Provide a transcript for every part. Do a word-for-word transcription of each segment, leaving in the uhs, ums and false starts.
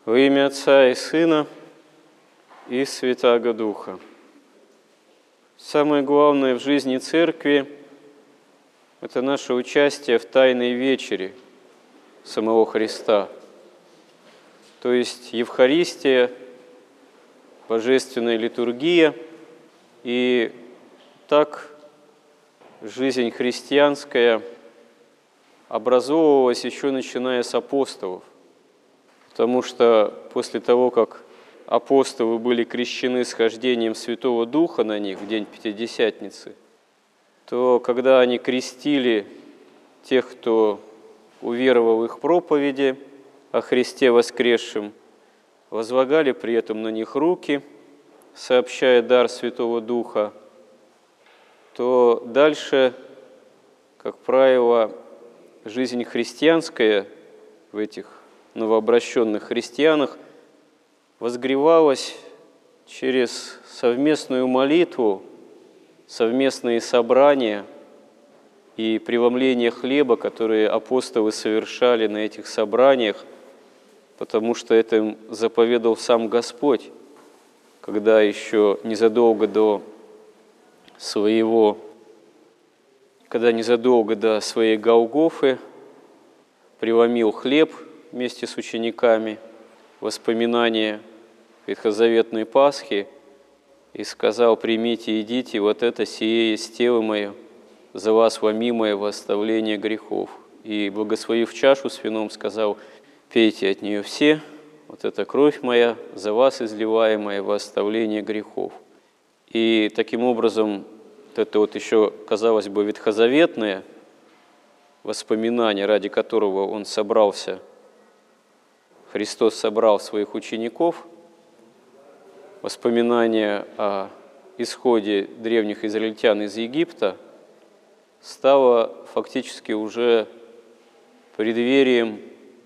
Во имя Отца и Сына и Святаго Духа. Самое главное в жизни Церкви – это наше участие в Тайной Вечере самого Христа, то есть Евхаристия, Божественная литургия, и так жизнь христианская образовывалась еще начиная с апостолов, потому что после того, как апостолы были крещены схождением Святого Духа на них в день Пятидесятницы, то когда они крестили тех, кто уверовал в их проповеди о Христе воскресшем, возлагали при этом на них руки, сообщая дар Святого Духа, то дальше, как правило, жизнь христианская в этих новообращенных христианах возгревалась через совместную молитву, совместные собрания и преломление хлеба, которые апостолы совершали на этих собраниях, потому что это им заповедал сам Господь, когда еще незадолго до своего, когда незадолго до своей Голгофы преломил хлеб вместе с учениками, воспоминания ветхозаветной Пасхи, и сказал: «Примите, идите, вот это сие есть тело мое, за вас ломимое во оставление грехов». И, благословив чашу с вином, сказал: «Пейте от нее все, вот это кровь моя, за вас изливаемая во оставление грехов». И таким образом, вот это вот еще, казалось бы, ветхозаветное воспоминание, ради которого он собрался, Христос собрал своих учеников, воспоминание о исходе древних израильтян из Египта, стало фактически уже преддверием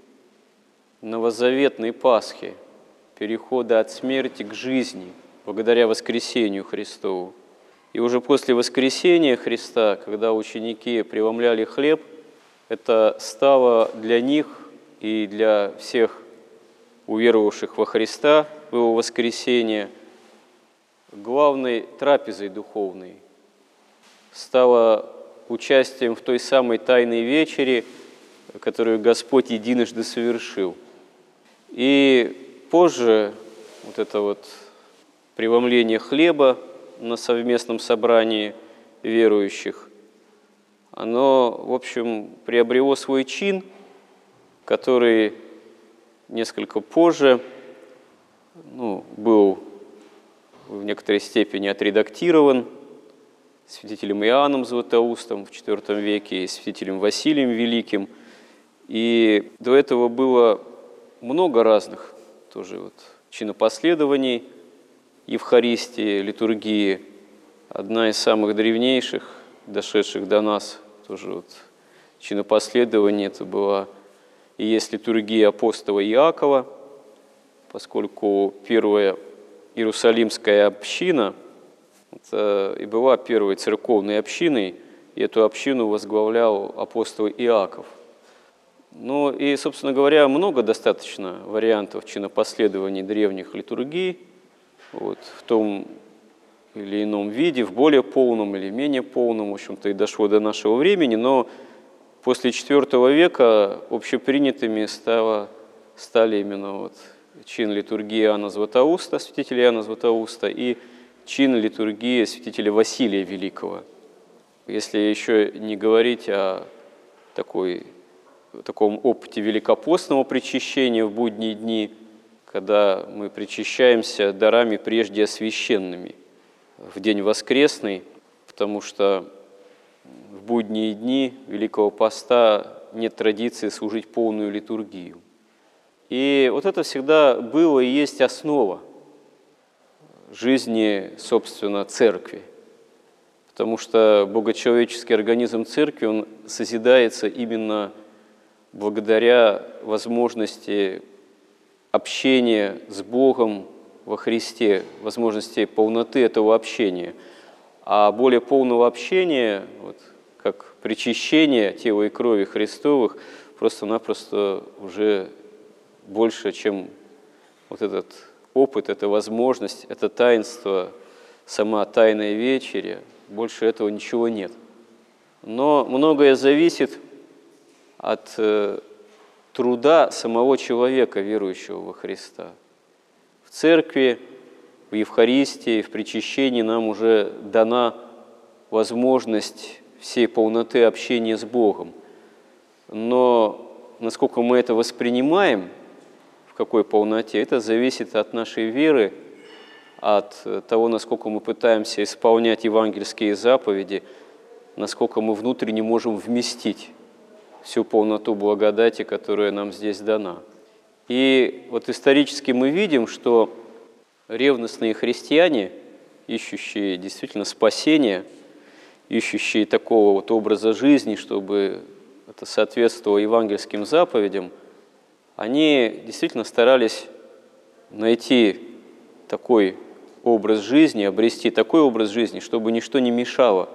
новозаветной Пасхи, перехода от смерти к жизни, благодаря воскресению Христову. И уже после воскресения Христа, когда ученики преломляли хлеб, это стало для них и для всех уверовавших во Христа в Его воскресение главной трапезой духовной, стало участием в той самой Тайной Вечере, которую Господь единожды совершил. И позже вот это вот преломление хлеба на совместном собрании верующих, оно, в общем, приобрело свой чин, который несколько позже ну, был в некоторой степени отредактирован святителем Иоанном Златоустом в четвёртом веке и святителем Василием Великим. И до этого было много разных тоже вот чинопоследований Евхаристии, литургии. Одна из самых древнейших, дошедших до нас, тоже вот чинопоследование, это была и есть литургия апостола Иакова, поскольку первая Иерусалимская община это и была первой церковной общиной, и эту общину возглавлял апостол Иаков. Ну и, собственно говоря, много достаточно вариантов чинопоследований древних литургий, вот, в том или ином виде, в более полном или менее полном, в общем-то, и дошло до нашего времени, но после четвёртого века общепринятыми стало, стали именно вот чин литургии Иоанна Златоуста, святителя Иоанна Златоуста, и чин литургии святителя Василия Великого. Если еще не говорить о такой, таком опыте великопостного причащения в будние дни, когда мы причащаемся дарами прежде освященными в день воскресный, потому что в будние дни Великого Поста нет традиции служить полную литургию. И вот это всегда было и есть основа жизни, собственно, Церкви. Потому что богочеловеческий организм Церкви, он созидается именно благодаря возможности общения с Богом во Христе, возможности полноты этого общения. А более полного общения, вот, как причащение тела и крови Христовых, просто-напросто уже больше, чем вот этот опыт, эта возможность, это таинство, сама Тайная Вечеря, больше этого ничего нет. Но многое зависит от э, труда самого человека, верующего во Христа. В церкви, в Евхаристии, в причащении нам уже дана возможность всей полноты общения с Богом. Но насколько мы это воспринимаем, в какой полноте, это зависит от нашей веры, от того, насколько мы пытаемся исполнять евангельские заповеди, насколько мы внутренне можем вместить всю полноту благодати, которая нам здесь дана. И вот исторически мы видим, что ревностные христиане, ищущие действительно спасения, ищущие такого вот образа жизни, чтобы это соответствовало евангельским заповедям, они действительно старались найти такой образ жизни, обрести такой образ жизни, чтобы ничто не мешало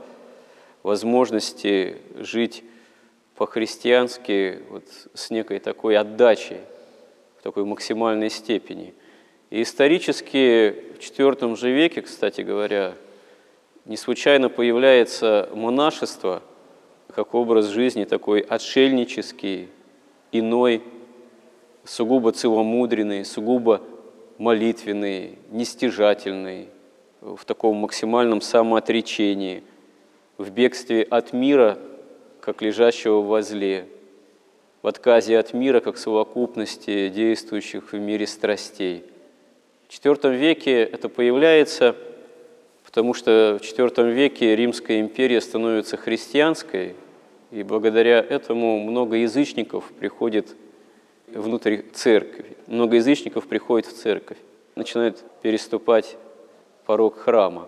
возможности жить по-христиански вот, с некой такой отдачей, в такой максимальной степени. И исторически в четвёртом же веке, кстати говоря, не случайно появляется монашество как образ жизни такой отшельнический, иной, сугубо целомудренный, сугубо молитвенный, нестяжательный, в таком максимальном самоотречении, в бегстве от мира, как лежащего возле, в отказе от мира, как совокупности действующих в мире страстей. В четвёртом веке это появляется, потому что в четвёртом веке Римская империя становится христианской, и благодаря этому много язычников приходит внутрь церкви. Много язычников приходит в церковь, начинают переступать порог храма.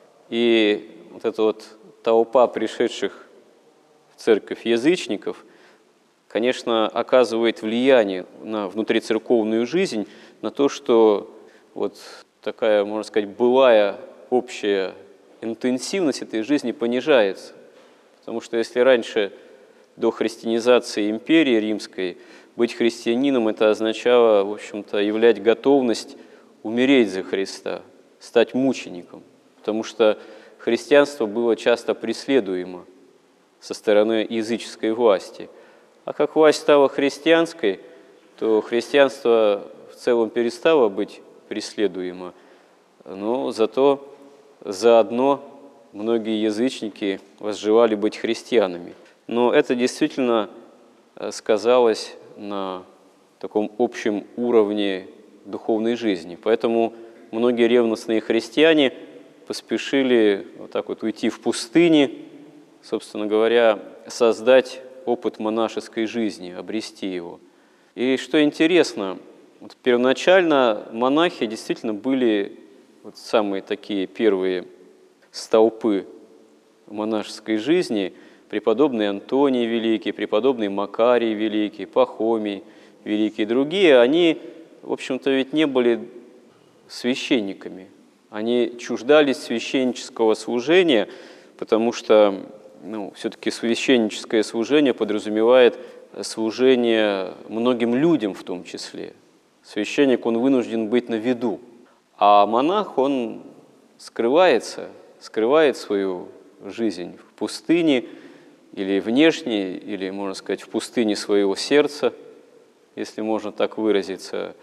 И вот эта вот толпа пришедших в церковь язычников, конечно, оказывает влияние на внутрицерковную жизнь, на то, что вот такая, можно сказать, былая общая интенсивность этой жизни понижается. Потому что если раньше, до христианизации империи римской, быть христианином – это означало, в общем-то, являть готовность умереть за Христа, стать мучеником, потому что христианство было часто преследуемо со стороны языческой власти. А как власть стала христианской, то христианство в целом перестало быть преследуемо, но зато заодно многие язычники возжелали быть христианами. Но это действительно сказалось на таком общем уровне духовной жизни. Поэтому многие ревностные христиане поспешили вот так вот уйти в пустыне, собственно говоря, создать опыт монашеской жизни, обрести его. И что интересно, вот первоначально монахи действительно были вот самые такие первые столпы монашеской жизни, преподобный Антоний Великий, преподобный Макарий Великий, Пахомий Великий и другие, они, в общем-то, ведь не были священниками. Они чуждались священнического служения, потому что ну, все-таки священническое служение подразумевает служение многим людям в том числе. Священник, он вынужден быть на виду, а монах, он скрывается, скрывает свою жизнь в пустыне, или внешне, или, можно сказать, в пустыне своего сердца, если можно так выразиться.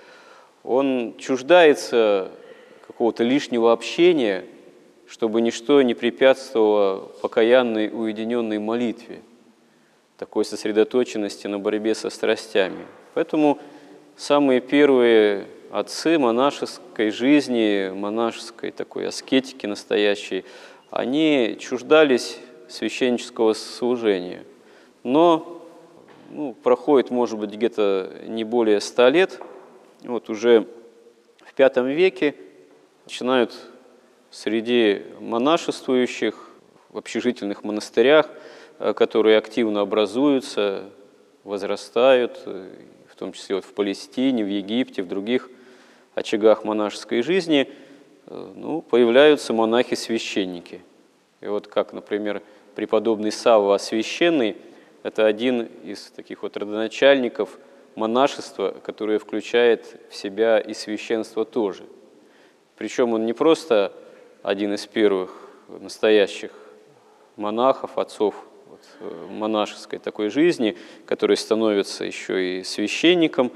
Он чуждается какого-то лишнего общения, чтобы ничто не препятствовало покаянной, уединенной молитве, такой сосредоточенности на борьбе со страстями. Поэтому самые первые отцы монашеской жизни, монашеской такой аскетики настоящей, они чуждались священнического служения. Но ну, проходит, может быть, где-то не более ста лет, вот уже в пятом веке начинают среди монашествующих в общежительных монастырях, которые активно образуются, возрастают, в том числе вот в Палестине, в Египте, в других очагах монашеской жизни, ну, появляются монахи-священники. И вот как, например, преподобный Савва Священный – это один из таких вот родоначальников монашество, которое включает в себя и священство тоже. Причем он не просто один из первых настоящих монахов, отцов вот, монашеской такой жизни, который становится еще и священником,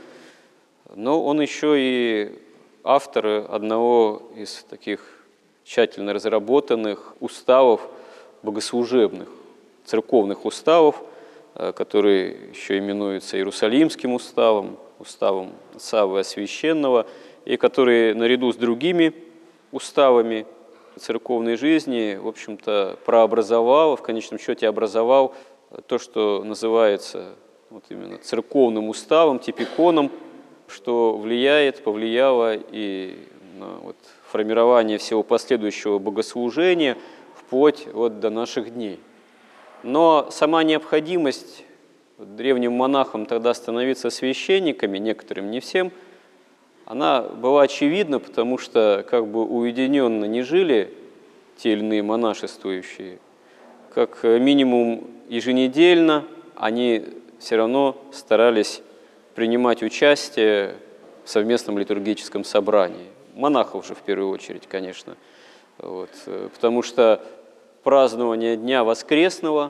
но он еще и автор одного из таких тщательно разработанных уставов богослужебных, церковных уставов, который еще именуется Иерусалимским уставом, уставом Саввы Священного, и который наряду с другими уставами церковной жизни, в общем-то, прообразовал, в конечном счете образовал то, что называется вот именно церковным уставом, типиконом, что влияет, повлияло и на вот формирование всего последующего богослужения вплоть вот до наших дней. Но сама необходимость древним монахам тогда становиться священниками, некоторым, не всем, она была очевидна, потому что как бы уединенно не жили те или иные монашествующие, как минимум еженедельно они все равно старались принимать участие в совместном литургическом собрании. Монахов же в первую очередь, конечно. Вот, потому что празднование Дня Воскресного,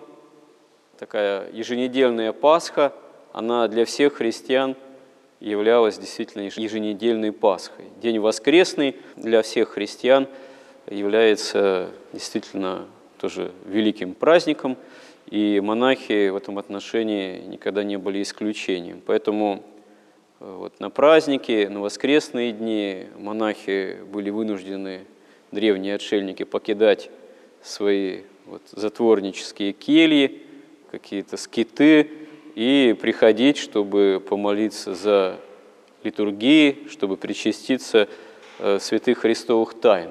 такая еженедельная Пасха, она для всех христиан являлась действительно еженедельной Пасхой. День Воскресный для всех христиан является действительно тоже великим праздником, и монахи в этом отношении никогда не были исключением. Поэтому вот на праздники, на воскресные дни монахи были вынуждены, древние отшельники, покидать свои вот затворнические кельи, какие-то скиты, и приходить, чтобы помолиться за литургии, чтобы причаститься э, святых христовых тайн.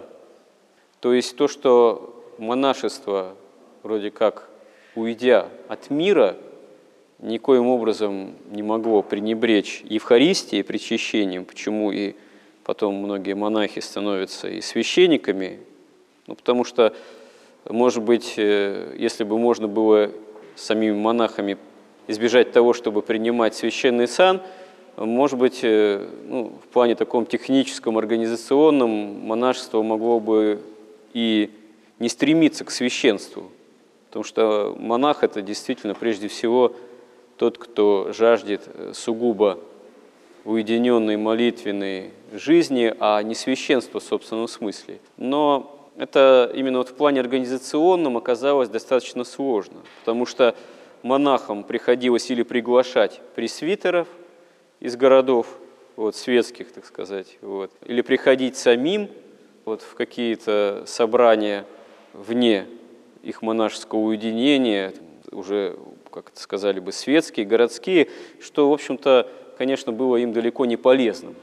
То есть то, что монашество, вроде как уйдя от мира, никоим образом не могло пренебречь Евхаристией, причащением, почему и потом многие монахи становятся и священниками, ну, потому что, может быть, если бы можно было самими монахами избежать того, чтобы принимать священный сан, может быть, ну, в плане таком техническом, организационном монашество могло бы и не стремиться к священству, потому что монах – это действительно прежде всего тот, кто жаждет сугубо уединенной молитвенной жизни, а не священства в собственном смысле. Но это именно вот в плане организационном оказалось достаточно сложно, потому что монахам приходилось или приглашать пресвитеров из городов, вот, светских, так сказать, вот, или приходить самим вот, в какие-то собрания вне их монашеского уединения, уже, как это сказали бы, светские, городские, что, в общем-то, конечно, было им далеко не полезным.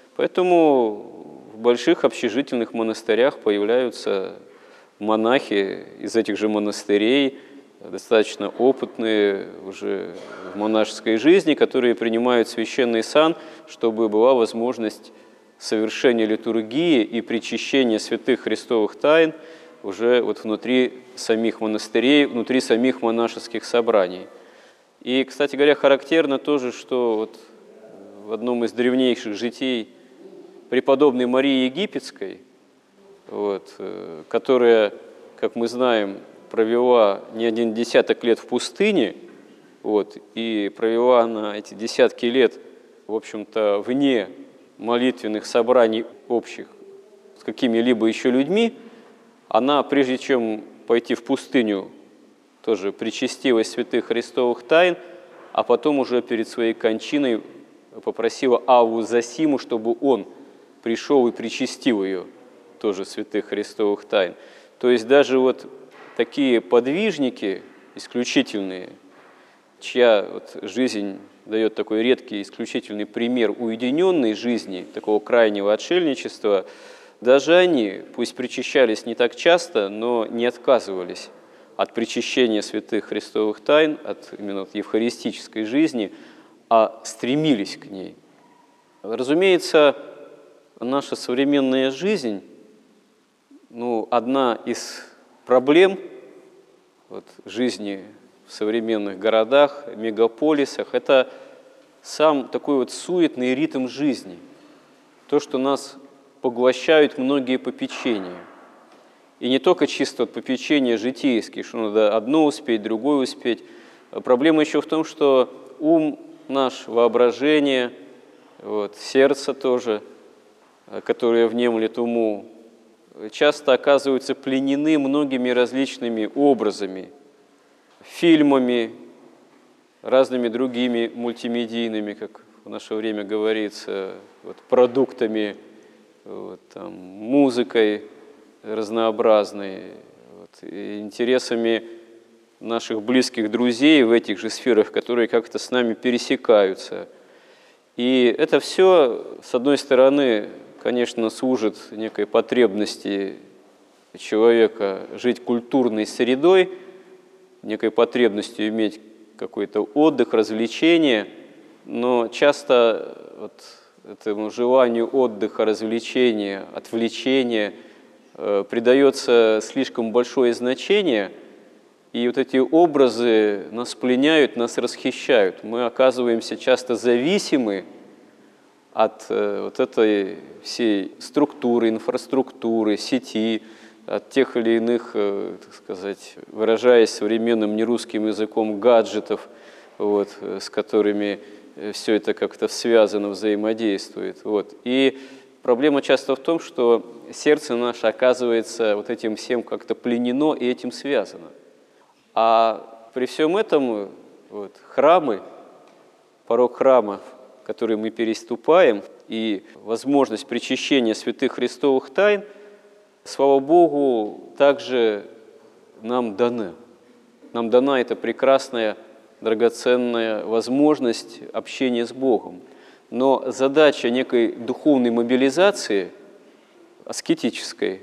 Поэтому в больших общежительных монастырях появляются монахи из этих же монастырей, достаточно опытные уже в монашеской жизни, которые принимают священный сан, чтобы была возможность совершения литургии и причащения святых христовых тайн уже вот внутри самих монастырей, внутри самих монашеских собраний. И, кстати говоря, характерно тоже, что вот в одном из древнейших житий преподобной Марии Египетской, вот, которая, как мы знаем, провела не один десяток лет в пустыне, вот, и провела она эти десятки лет, в общем-то, вне молитвенных собраний общих с какими-либо еще людьми, она, прежде чем пойти в пустыню, тоже причастилась святых христовых тайн, а потом уже перед своей кончиной попросила Авву Зосиму, чтобы он пришел и причастил ее, тоже святых христовых тайн. То есть даже вот такие подвижники исключительные, чья вот жизнь дает такой редкий, исключительный пример уединенной жизни, такого крайнего отшельничества, даже они, пусть причащались не так часто, но не отказывались от причащения святых христовых тайн, от именно от евхаристической жизни, а стремились к ней. Разумеется, наша современная жизнь, ну, одна из проблем вот, жизни в современных городах, мегаполисах, это сам такой вот суетный ритм жизни, то, что нас поглощают многие попечения. И не только чисто вот попечения житейские, что надо одно успеть, другое успеть. Проблема еще в том, что ум наш, воображение, вот, сердце тоже, которое внемлет уму, часто оказываются пленены многими различными образами, фильмами, разными другими мультимедийными, как в наше время говорится, вот, продуктами, вот, там, музыкой разнообразной, вот, и интересами наших близких друзей в этих же сферах, которые как-то с нами пересекаются. И это все, с одной стороны, конечно, служит некой потребности человека жить культурной средой, некой потребностью иметь какой-то отдых, развлечение, но часто вот этому желанию отдыха, развлечения, отвлечения э, придается слишком большое значение, и вот эти образы нас пленяют, нас расхищают. Мы оказываемся часто зависимы от э, вот этой всей структуры, инфраструктуры, сети, от тех или иных, э, так сказать, выражаясь современным нерусским языком, гаджетов, вот, с которыми все это как-то связано, взаимодействует. Вот. И проблема часто в том, что сердце наше оказывается вот этим всем как-то пленено и этим связано. А при всем этом вот, храмы, порог храма, который мы переступаем, и возможность причащения святых христовых тайн, слава Богу, также нам даны. Нам дана эта прекрасная, драгоценная возможность общения с Богом. Но задача некой духовной мобилизации, аскетической,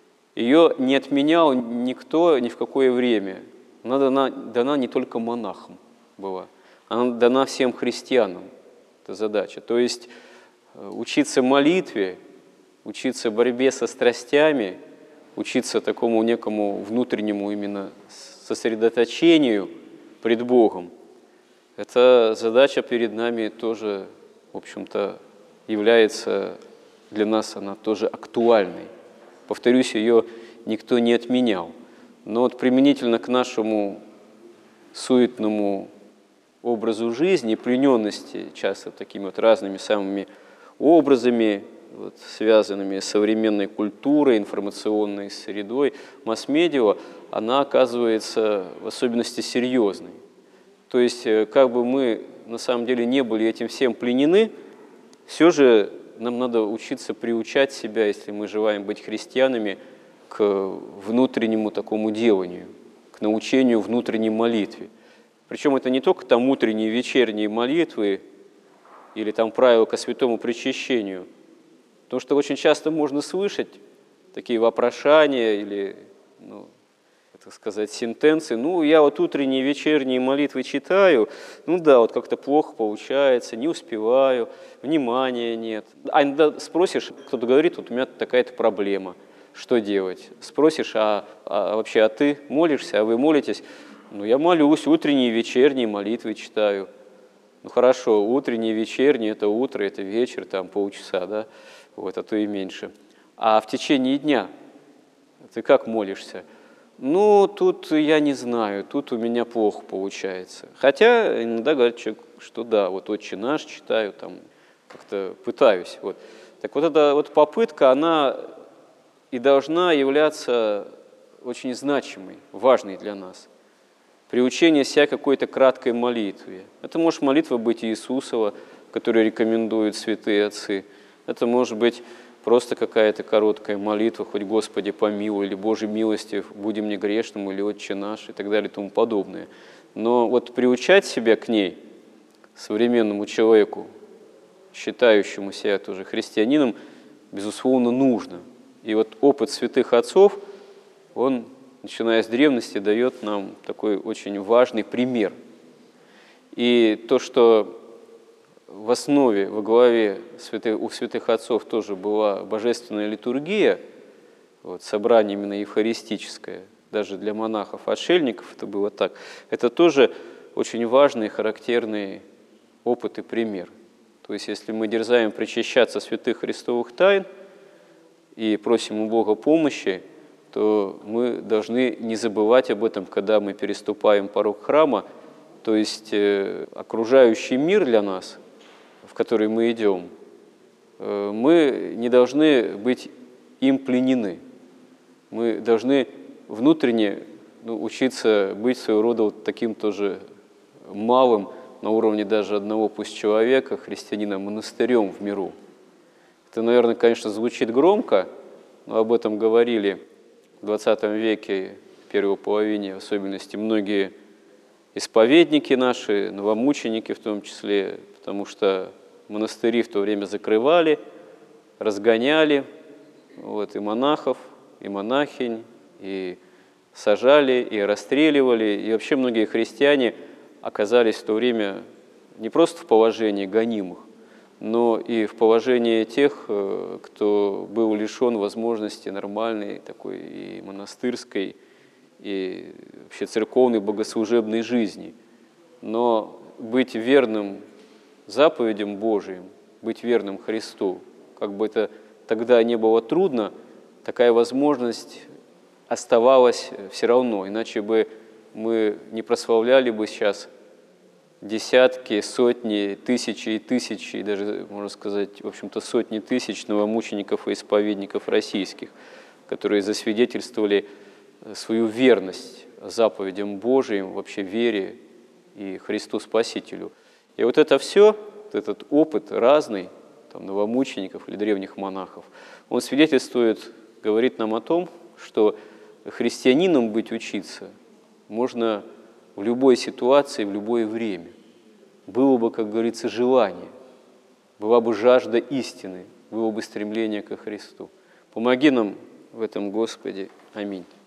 ее не отменял никто ни в какое время. Она дана, дана не только монахам была, она дана всем христианам. Это задача. То есть учиться молитве, учиться борьбе со страстями, учиться такому некому внутреннему именно сосредоточению пред Богом. Эта задача перед нами тоже, в общем-то, является для нас, она тоже актуальной. Повторюсь, ее никто не отменял. Но вот применительно к нашему суетному образу жизни, плененности часто такими вот разными самыми образами, вот, связанными с современной культурой, информационной средой, масс-медиа, она оказывается в особенности серьезной. То есть, как бы мы на самом деле не были этим всем пленены, все же нам надо учиться приучать себя, если мы желаем быть христианами, к внутреннему такому деланию, к научению внутренней молитве. Причем это не только там утренние, вечерние молитвы или там правила ко святому причащению, потому что очень часто можно слышать такие вопрошания или, ну, так сказать, сентенции. Ну, я вот утренние, вечерние молитвы читаю, ну да, вот как-то плохо получается, не успеваю, внимания нет. А иногда спросишь, кто-то говорит, вот у меня такая-то проблема, что делать? Спросишь, а, а вообще, а ты молишься, а вы молитесь? Ну, я молюсь, утренние, вечерние молитвы читаю. Ну, хорошо, утренние, вечерние, это утро, это вечер, там полчаса, да, вот, а то и меньше. А в течение дня ты как молишься? Ну, тут я не знаю, тут у меня плохо получается. Хотя иногда говорят человек, что да, вот «Отче наш» читаю, там как-то пытаюсь. Вот. Так вот эта вот попытка, она и должна являться очень значимой, важной для нас. Приучение себя какой-то краткой молитве. Это может молитва быть Иисусова, которую рекомендуют святые отцы. Это может быть просто какая-то короткая молитва, хоть «Господи помилуй», или «Божьей милости, будем не грешным», или «Отче наш», и так далее, и тому подобное. Но вот приучать себя к ней, современному человеку, считающему себя тоже христианином, безусловно, нужно. И вот опыт святых отцов, он, начиная с древности, дает нам такой очень важный пример. И то, что в основе, во главе святых, у святых отцов тоже была божественная литургия, вот, собрание именно евхаристическое, даже для монахов-отшельников это было так, это тоже очень важный, характерный опыт и пример. То есть, если мы дерзаем причащаться святых Христовых тайн и просим у Бога помощи, то мы должны не забывать об этом, когда мы переступаем порог храма. То есть, э, окружающий мир для нас, в который мы идем, э, мы не должны быть им пленены. Мы должны внутренне ну, учиться быть своего рода вот таким тоже малым, на уровне даже одного пусть человека, христианина, монастырем в миру. Это, наверное, конечно, звучит громко, но об этом говорили в двадцатом веке, в первой половине, в особенности многие исповедники наши, новомученики в том числе, потому что монастыри в то время закрывали, разгоняли, вот, и монахов, и монахинь, и сажали, и расстреливали, и вообще многие христиане оказались в то время не просто в положении гонимых, но и в положении тех, кто был лишен возможности нормальной такой и монастырской, и вообще церковной богослужебной жизни. Но быть верным заповедям Божиим, быть верным Христу, как бы это тогда не было трудно, такая возможность оставалась все равно, иначе бы мы не прославляли бы сейчас десятки, сотни, тысячи и тысячи, и даже, можно сказать, в общем-то, сотни тысяч новомучеников и исповедников российских, которые засвидетельствовали свою верность заповедям Божиим, вообще вере и Христу Спасителю. И вот это все, вот этот опыт разный, там, новомучеников или древних монахов, он свидетельствует, говорит нам о том, что христианином быть учиться можно в любой ситуации, в любое время. Было бы, как говорится, желание, была бы жажда истины, было бы стремление ко Христу. Помоги нам в этом, Господи. Аминь.